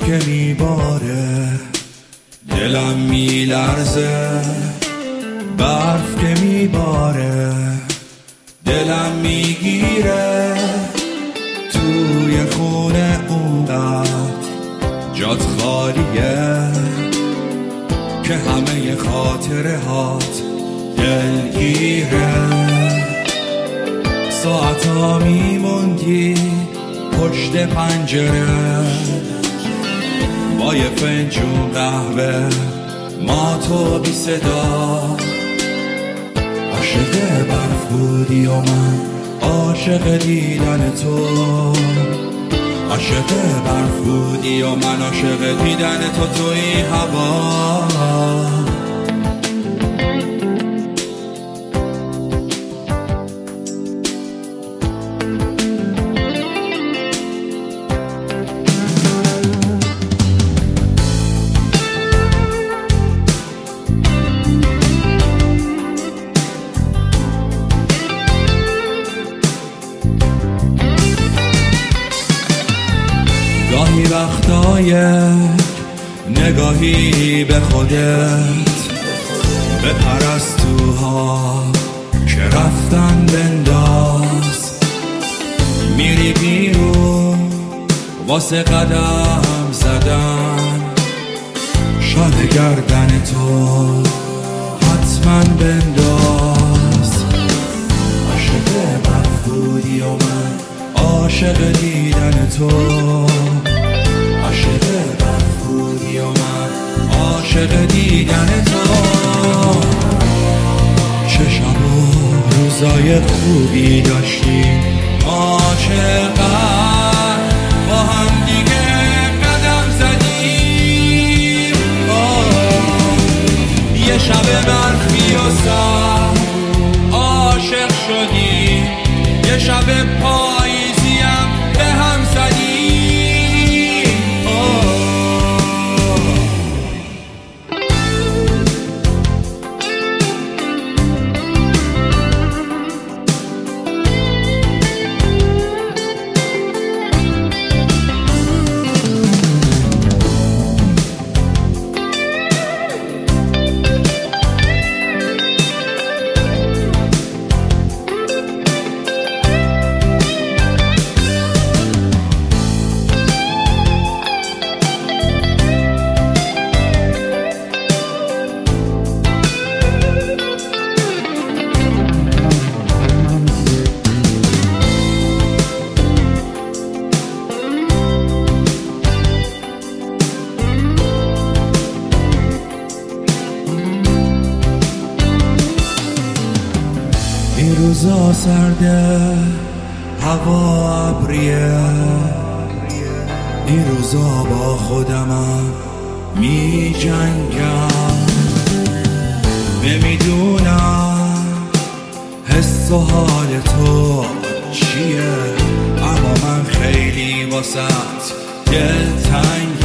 که میباره، دلم میلرزه. برف که میباره، دلم میگیره. توی خونه اونقدر جات خالیه که همه خاطره هات دلگیره. ساعتا میموندی پشت پنجره با یه فنجون قهوه، ما تو بی صدا. عاشق برف بودی و من عاشق دیدن تو. عاشق برف بودی و من عاشق دیدن تو توی هوا. گاهی وقتای نگاهی به خودت، به پرستوها که رفتن بنداز. میری بیرون واسه قدم زدن، شال گردن تو حتما بنداز. عاشق برف بودی و من عاشق دیدن تو. عاشق برف بودی و من عاشق دیدن تو. چه شب و روزای خوبی داشتیم، ما چقدر با هم دیگه قدم زدیم. یه شب برفی و سر عاشق شدیم، یه شب پاییزیم به هم زدیم. این روزا سرده، هوا ابریه. این روزا با خودمم می جنگم. نمیدونم حس و حال تو چیه، اما من خیلی واسط دلتنگم.